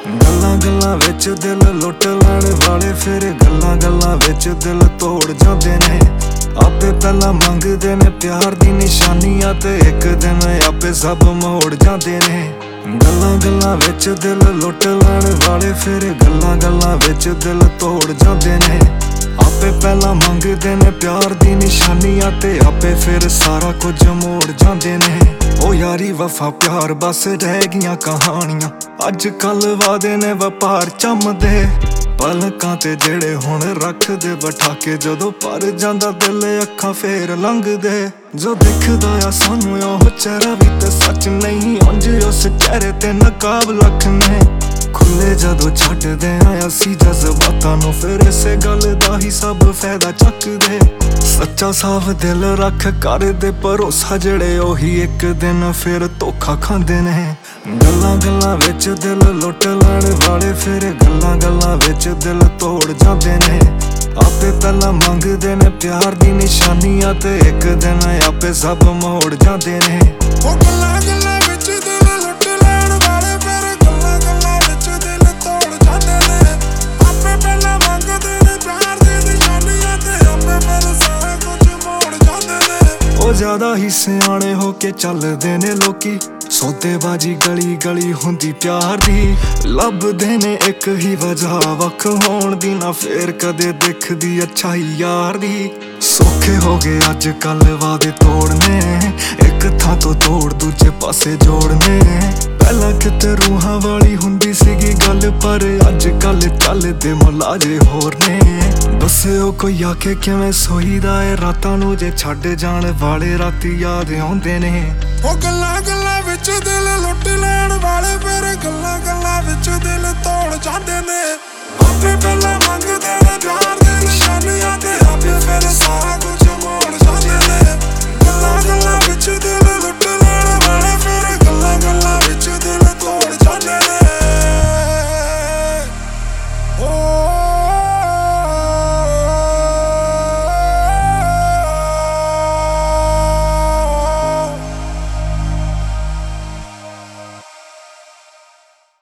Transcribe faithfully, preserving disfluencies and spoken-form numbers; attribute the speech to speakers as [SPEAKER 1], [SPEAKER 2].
[SPEAKER 1] गल्लां गल्लां विच दिल लुट लैण वाले फिर गल्लां गल्लां विच दिल तोड़ जांदे ने। आपे पहला मंगदे ने प्यार दी निशानियां ते एक दिन आपे सब मोड़ जांदे ने। गल्लां गल्लां विच दिल लुट लैण वाले फिर गल्लां गल्लां विच दिल तोड़ जांदे ने। आपे पहला मंगदे ने प्यार दी निशानियां ते आपे फिर सारा कुछ मोड़ जांदे ने। ओ यारी वफा प्यार बस रह गियां कहानियां, अज कल वादे ने वपार चमदे। पलकां ते जेड़े हुण रखदे बैठा के जदों पर जांदा दिल अखां फेर लंघदे। जो दिखदा आ सानू ओह चेहरा भी ते सच नहीं, उंज उस चेहरे ते नकाब लख ने। खुले जदों छड्डदे आ असीं जज़बातां नूं फिर इसे गल दा ही सब फायदा चकदे। सच्चा साफ दिल रख कर दे भरोसा जेड़े ओही एक दिन फिर धोखा खांदे ने। गल्लां गल्लां विच दिल लुट लैण वाले फिर गल्लां गल्लां विच दिल तोड़ जांदे ने। आपे पहला मंगदे ने प्यार दी निशानियां ते एक दिन आपे सब मोड़ जांदे ने। ओ गल्लां गल्लां विच दिल लुट लैण वाले फिर गल्लां गल्लां विच दिल तोड़ जांदे ने। आपे पहला मंगदे ने प्यार दी निशानियां ते आपे फिर सारा कुछ मोड़ जांदे ने। ओ ज्यादा ही सियाणे हो के चलदे ने लोकी, सौदेबाजी गली गली हुंदी प्यार दी। लभदे ने एक ही वजह वख होण दी, ना फेर कदे दिखदी अच्छाई यार दी। सौखे हो गए अज कल वादे तोड़ने, एक थां तो तोड़ दूजे पासे जोड़ने। पहला किते रूहां वाली हुंदी सीगी गल, पर अज कल चलदे मुलाजे होर ने। दस्सिओ कोई आके किवें सोईदा ए रातां नूं, जे छड्ड जाण वाले राती याद आउंदे ने। ओ गल्लां गल्लां विच दिल लुट लैण वाले फिर गल्लां गल्लां विच दिल तोड़ जांदे ने। आपे पहला मंगदे ने प्यार दी निशानियां ते आपे फिर सारा